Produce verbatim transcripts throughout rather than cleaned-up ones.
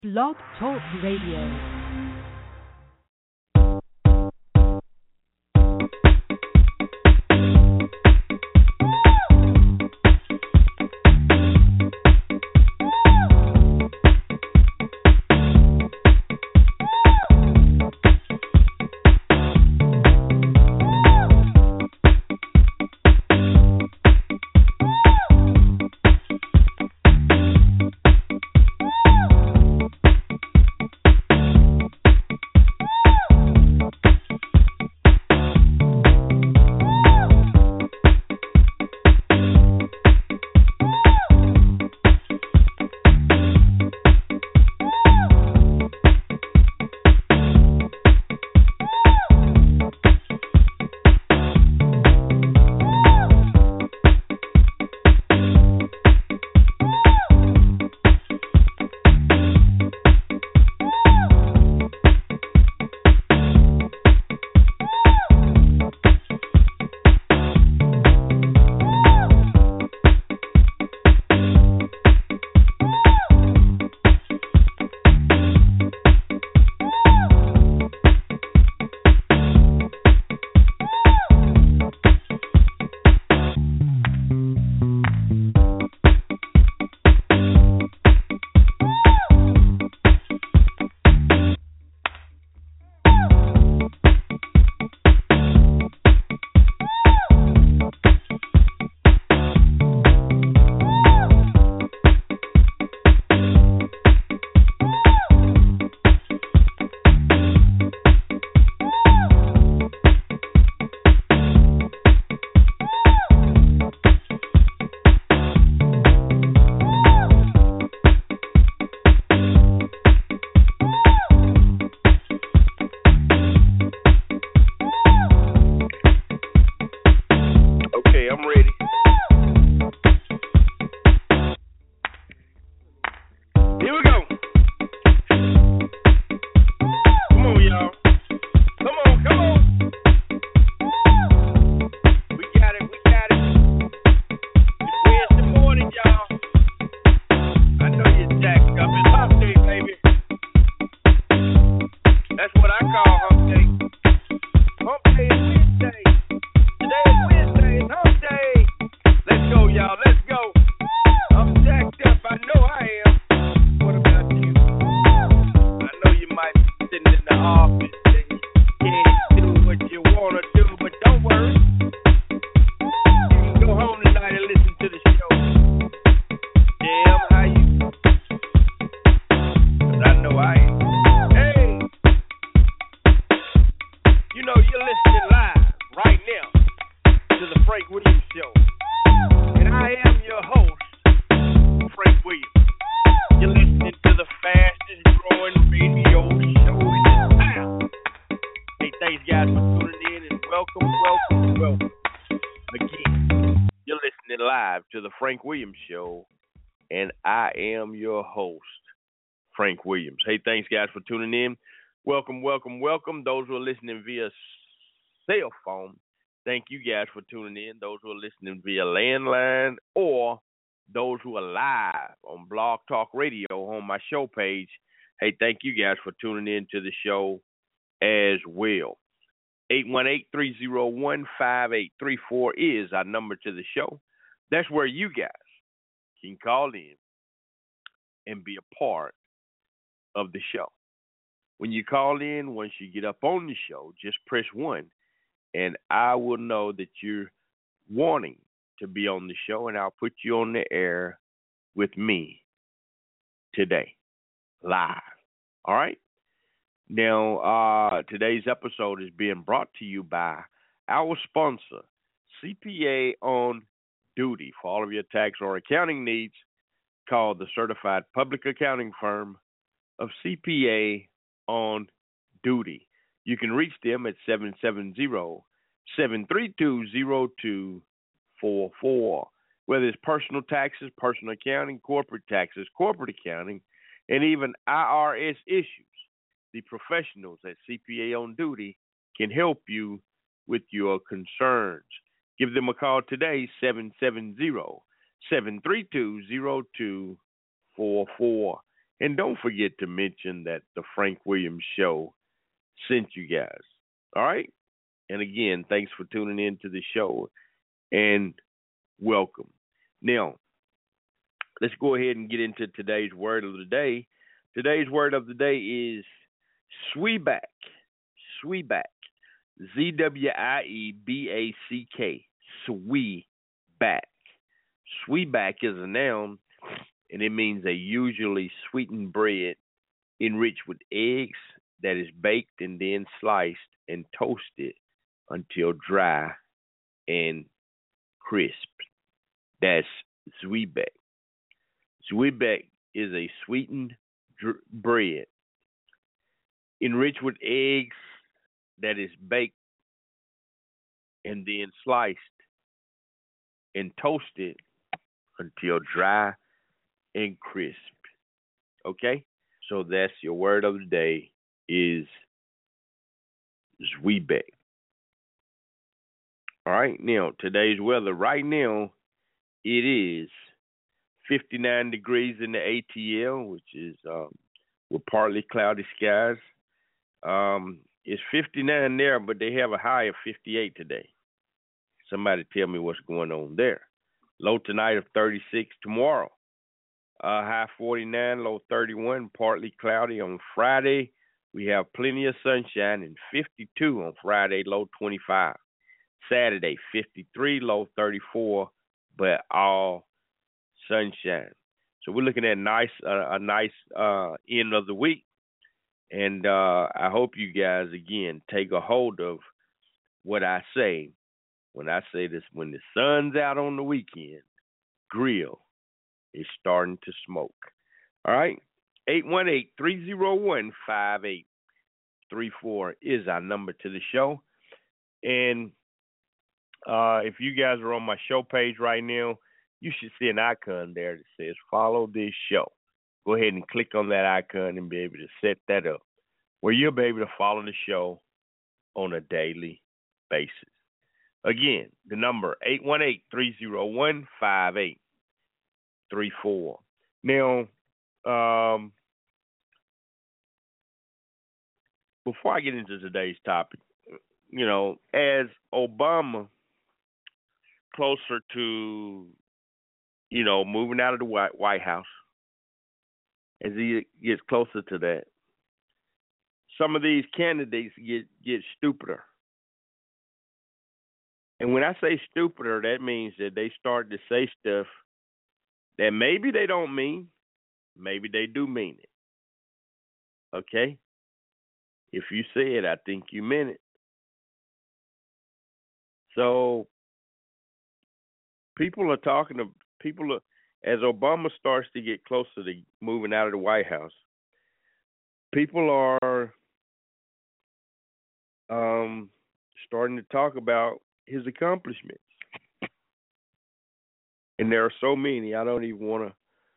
Blog Talk Radio. Frank Williams. Hey, thanks, guys, for tuning in. Welcome, welcome, welcome. Those who are listening via cell phone, thank you guys for tuning in. Those who are listening via landline or those who are live on Blog Talk Radio on my show page, hey, thank you guys for tuning in to the show as well. eight one eight, three oh one, five eight three four is our number to the show. That's where you guys can call in and be a part of the show. When you call in, once you get up on the show, just press one, and I will know that you're wanting to be on the show, and I'll put you on the air with me today, live. All right? Now, uh, today's episode is being brought to you by our sponsor, C P A on Duty. For all of your tax or accounting needs, call the certified public accounting firm of C P A on Duty. You can reach them at seven seven zero, seven three two, zero two four four. Whether it's personal taxes, personal accounting, corporate taxes, corporate accounting, and even I R S issues, the professionals at C P A on Duty can help you with your concerns. Give them a call today, seven seven zero, seven three two, zero two four four. And don't forget to mention that the Frank Williams Show sent you guys. All right? And again, thanks for tuning in to the show and welcome. Now, let's go ahead and get into today's word of the day. Today's word of the day is Zwieback. Zwieback. Z W I E B A C K. Zwieback. Zwieback is a noun, and it means a usually sweetened bread enriched with eggs that is baked and then sliced and toasted until dry and crisp. That's Zwieback. Zwieback is a sweetened dr- bread enriched with eggs that is baked and then sliced and toasted until dry and crisp. Okay? So that's your word of the day is Zwieback. All right, now today's weather. Right now, it is fifty-nine degrees in the A T L, which is um, with partly cloudy skies. Um, it's fifty-nine there, but they have a high of fifty-eight today. Somebody tell me what's going on there. Low tonight of thirty-six tomorrow. Uh, high forty-nine, low thirty-one, partly cloudy on Friday. We have plenty of sunshine and fifty-two on Friday, low twenty-five. Saturday, fifty-three, low thirty-four, but all sunshine. So we're looking at nice, uh, a nice uh, end of the week. And uh, I hope you guys, again, take a hold of what I say when I say this. When the sun's out on the weekend, grill is starting to smoke. All right? eight one eight, three oh one, five eight three four is our number to the show. And uh, if you guys are on my show page right now, you should see an icon there that says follow this show. Go ahead and click on that icon and be able to set that up where you'll be able to follow the show on a daily basis. Again, the number eight one eight, three oh one, five eight three four. Now, um, before I get into today's topic, you know, as Obama closer to, you know, moving out of the White, White House, as he gets closer to that, some of these candidates get, get stupider. And when I say stupider, that means that they start to say stuff that maybe they don't mean, maybe they do mean it. Okay? If you say it, I think you meant it. So people are talking to people are, as Obama starts to get closer to moving out of the White House, people are um, starting to talk about his accomplishments. And there are so many, I don't even want to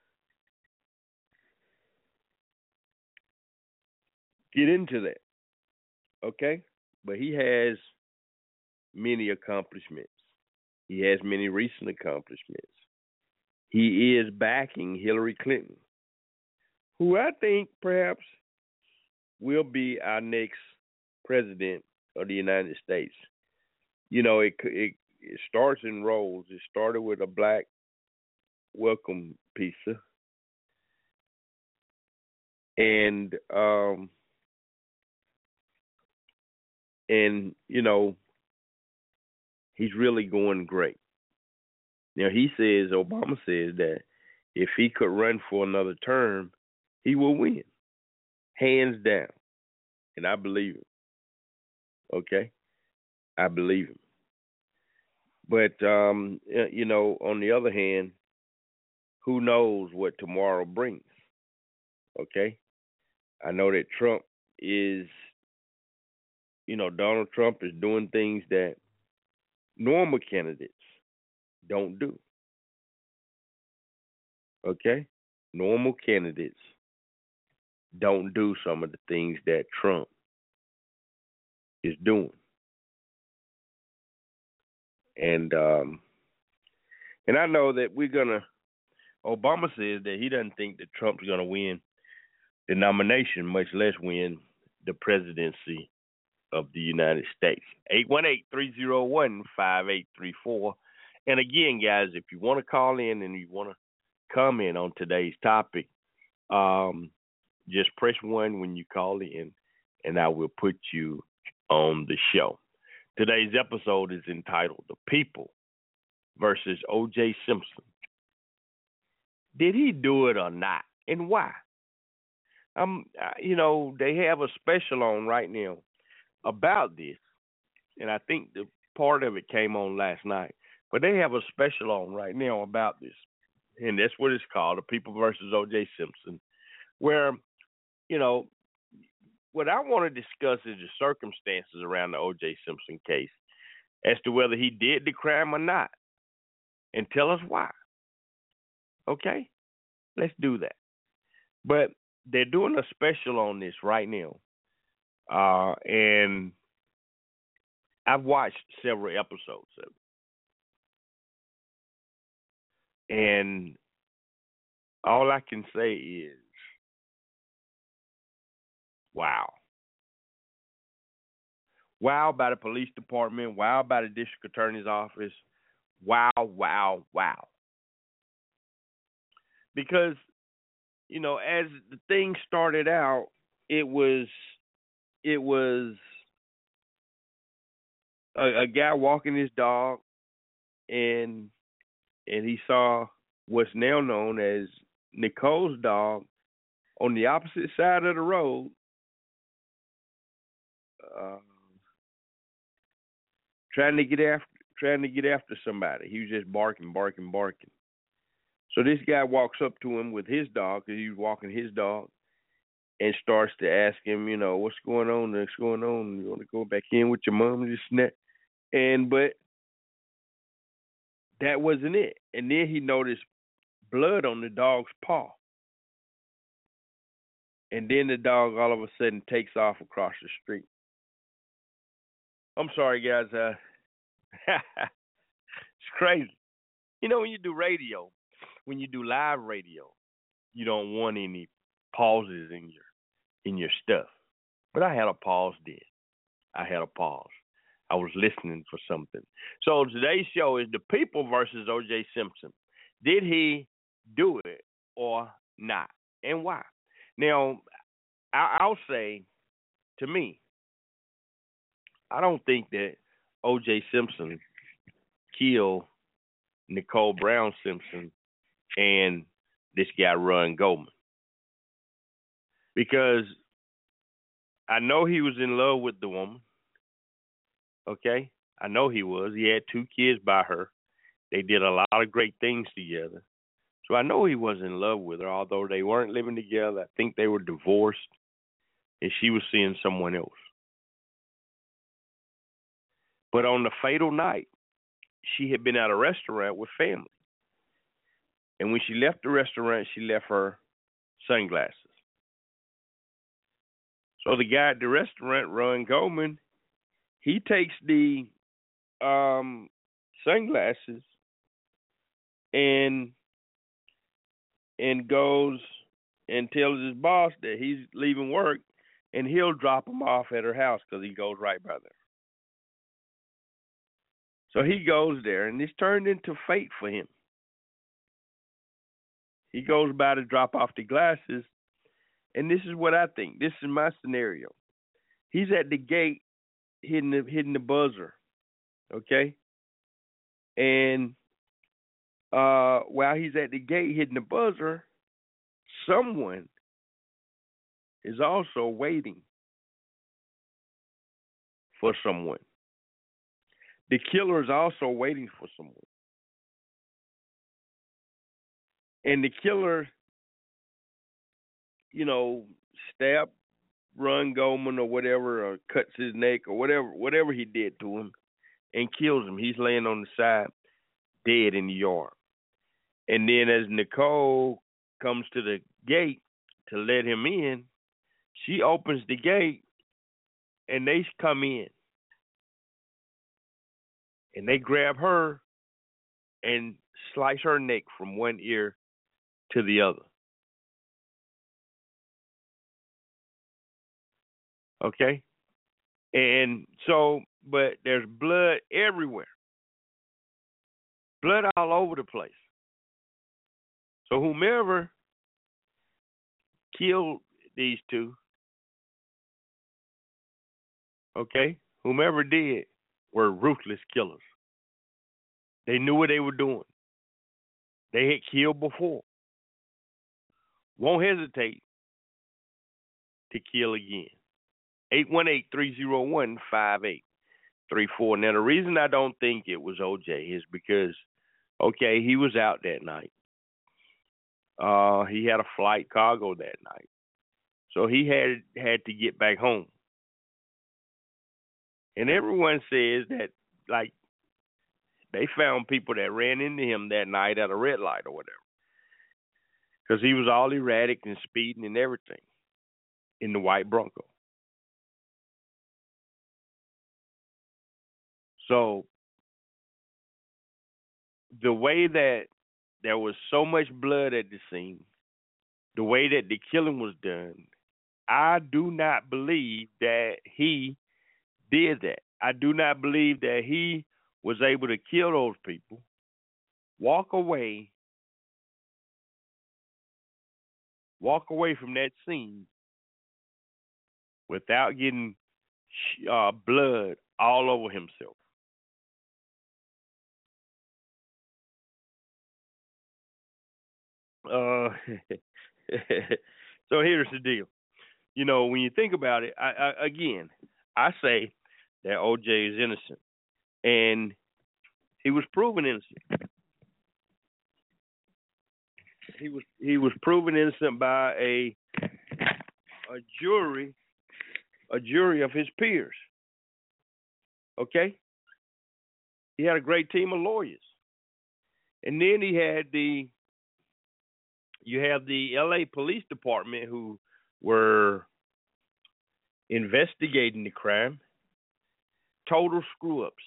get into that. Okay? But he has many accomplishments. He has many recent accomplishments. He is backing Hillary Clinton, who I think perhaps will be our next president of the United States. You know, it it, it starts in roles. It started with a black welcome pizza, and um, and you know, he's really going great. Now, he says, Obama says that if he could run for another term, he will win, hands down. And I believe him. Okay? I believe him. But, um, you know, on the other hand, who knows what tomorrow brings? Okay? I know that Trump is, you know, Donald Trump is doing things that normal candidates don't do. Okay? Normal candidates don't do some of the things that Trump is doing. And um, and I know that we're gonna Obama says that he doesn't think that Trump's gonna win the nomination, much less win the presidency of the United States. eight one eight, three oh one, five eight three four. And again, guys, if you want to call in and you want to comment on today's topic, um, just press one when you call in, and I will put you on the show. Today's episode is entitled The People versus O J Simpson. Did he do it or not, and why? Um, you know, they have a special on right now about this, and I think the part of it came on last night. But they have a special on right now about this, and that's what it's called, The People versus O J Simpson, where, you know, what I want to discuss is the circumstances around the O J Simpson case as to whether he did the crime or not, and tell us why. Okay? Let's do that. But they're doing a special on this right now, uh, and I've watched several episodes of it. And all I can say is, wow. Wow by the police department. Wow by the district attorney's office. Wow, wow, wow. Because, you know, as the thing started out, it was, it was a, a guy walking his dog, and and he saw what's now known as Nicole's dog on the opposite side of the road, uh, trying to get after trying to get after somebody. He was just barking, barking, barking. So this guy walks up to him with his dog, because he was walking his dog, and starts to ask him, you know, what's going on? What's going on? You want to go back in with your mom? This and that. And but that wasn't it. And then he noticed blood on the dog's paw. And then the dog all of a sudden takes off across the street. I'm sorry, guys. Uh, it's crazy. You know, when you do radio, when you do live radio, you don't want any pauses in your in your stuff. But I had a pause then. I had a pause. I was listening for something. So today's show is The People versus O J Simpson. Did he do it or not? And why? Now, I'll say, to me, I don't think that O J Simpson killed Nicole Brown Simpson and this guy, Ron Goldman. Because I know he was in love with the woman. Okay? I know he was. He had two kids by her. They did a lot of great things together. So I know he was in love with her, although they weren't living together. I think they were divorced, and she was seeing someone else. But on the fatal night, she had been at a restaurant with family. And when she left the restaurant, she left her sunglasses. So the guy at the restaurant, Ron Goldman, he takes the um, sunglasses and and goes and tells his boss that he's leaving work, and he'll drop him off at her house because he goes right by there. So he goes there, and it's turned into fate for him. He goes by to drop off the glasses, and this is what I think. This is my scenario. He's at the gate hitting the, hitting the buzzer, okay? And uh, while he's at the gate hitting the buzzer, someone is also waiting for someone. The killer is also waiting for someone. And the killer, you know, stabbed Ron Goldman or whatever, or cuts his neck or whatever, whatever he did to him, and kills him. He's laying on the side, dead in the yard. And then as Nicole comes to the gate to let him in, she opens the gate, and they come in. And they grab her and slice her neck from one ear to the other. Okay? And so, but there's blood everywhere. Blood all over the place. So whomever killed these two, okay, whomever did, were ruthless killers. They knew what they were doing. They had killed before. Won't hesitate to kill again. eight one eight, three oh one, five eight three four. Now, the reason I don't think it was O J is because, okay, he was out that night. Uh, he had a flight cargo that night. So he had had to get back home. And everyone says that, like, they found people that ran into him that night at a red light or whatever. Because he was all erratic and speeding and everything in the white Bronco. So the way that there was so much blood at the scene, the way that the killing was done, I do not believe that he did that. I do not believe that he was able to kill those people, walk away, walk away from that scene without getting uh, blood all over himself. Uh, so here's the deal. You know, when you think about it, I, I, again, I say that O J is innocent, and he was proven innocent. He was he was proven innocent by a a jury, a jury of his peers. Okay, he had a great team of lawyers, and then he had the you have the L A Police Department who were investigating the crime. Total screw ups.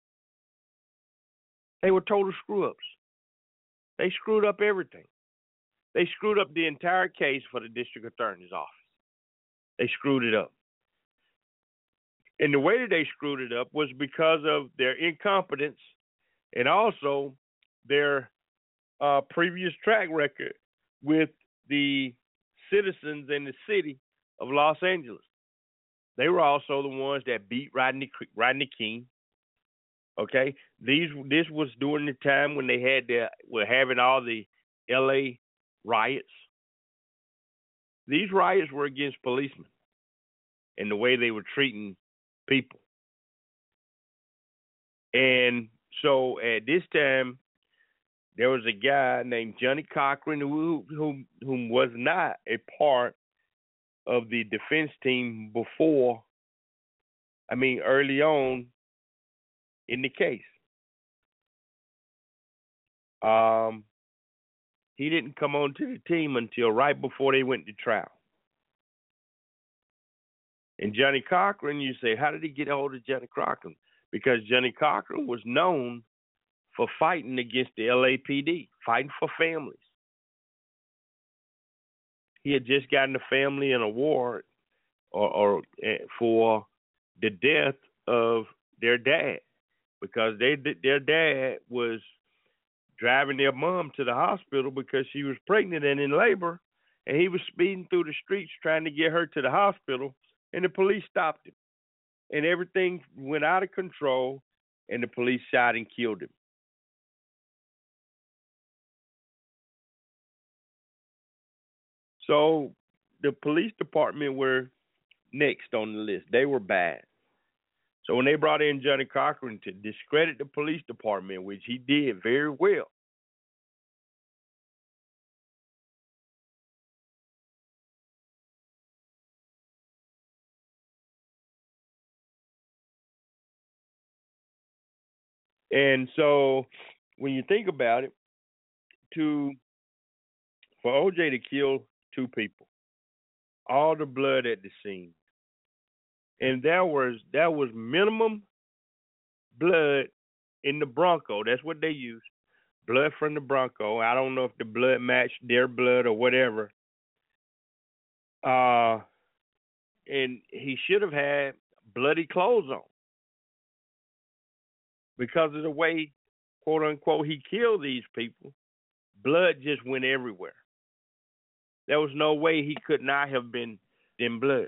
They were total screw ups. They screwed up everything. They screwed up the entire case for the district attorney's office. They screwed it up. And the way that they screwed it up was because of their incompetence and also their uh, previous track record with the citizens in the city of Los Angeles. They were also the ones that beat Rodney Rodney King. Okay, these this was during the time when they had the were having all the L A riots. These riots were against policemen and the way they were treating people. And so at this time, there was a guy named Johnnie Cochran who who who was not a part of the defense team before. I mean, early on in the case. Um, he didn't come onto the team until right before they went to trial. And Johnnie Cochran, you say, how did he get a hold of Johnnie Cochran? Because Johnnie Cochran was known for fighting against the L A P D, fighting for families. He had just gotten the family an award or, or uh, for the death of their dad, because they their dad was driving their mom to the hospital because she was pregnant and in labor, and he was speeding through the streets trying to get her to the hospital, and the police stopped him. And everything went out of control, and the police shot and killed him. So the police department were next on the list. They were bad. So when they brought in Johnnie Cochran to discredit the police department, which he did very well, and so when you think about it, to for O J to kill two people, all the blood at the scene, and there was there was minimum blood in the Bronco. That's what they used, blood from the Bronco. I don't know if the blood matched their blood or whatever. Uh, and he should have had bloody clothes on because of the way, quote unquote, he killed these people. Blood just went everywhere. There was no way he could not have been in blood.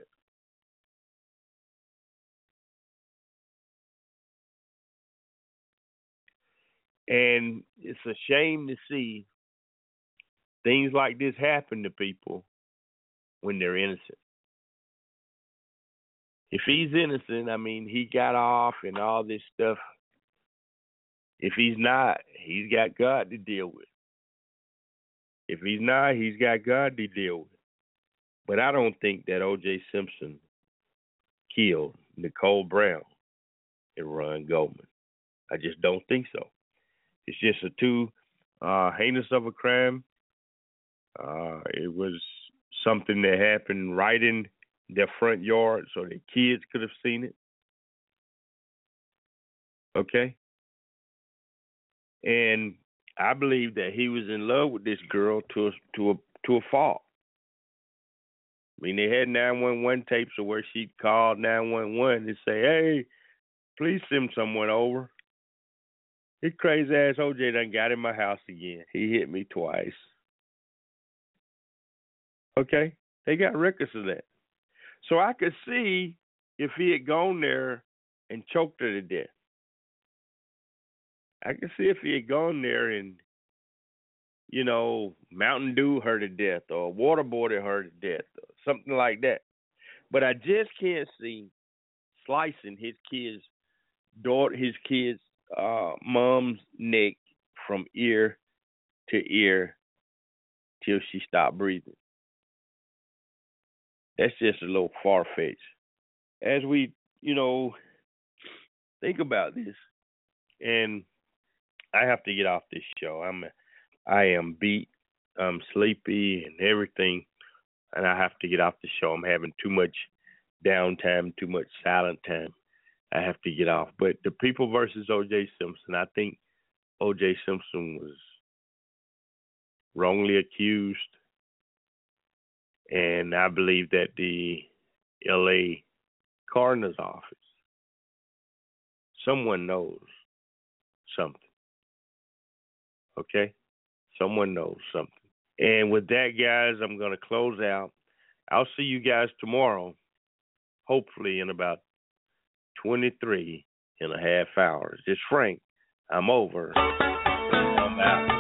And it's a shame to see things like this happen to people when they're innocent. If he's innocent, I mean, he got off and all this stuff. If he's not, he's got God to deal with. If he's not, he's got God to deal with. But I don't think that O J Simpson killed Nicole Brown and Ron Goldman. I just don't think so. It's just a too uh, heinous of a crime. Uh, it was something that happened right in their front yard so the kids could have seen it. Okay? And I believe that he was in love with this girl to a, to a, to a fault. I mean, they had nine one one tapes of where she'd call nine one one and say, hey, please send someone over. This crazy ass O J done got in my house again. He hit me twice. Okay? They got records of that. So I could see if he had gone there and choked her to death. I could see if he had gone there and, you know, Mountain Dew her to death or waterboarded her to death or something like that. But I just can't see slicing his kid's daughter, his kid's uh, mom's neck from ear to ear till she stopped breathing. That's just a little far-fetched. As we, you know, think about this, and I have to get off this show. I'm, I am beat, I'm sleepy and everything, and I have to get off the show. I'm having too much downtime, too much silent time. I have to get off. But the people versus O J Simpson, I think O J Simpson was wrongly accused, and I believe that the L A coroner's office, someone knows something. Okay? Someone knows something. And with that, guys, I'm going to close out. I'll see you guys tomorrow, hopefully in about twenty-three and a half hours. It's Frank. I'm over. I'm out.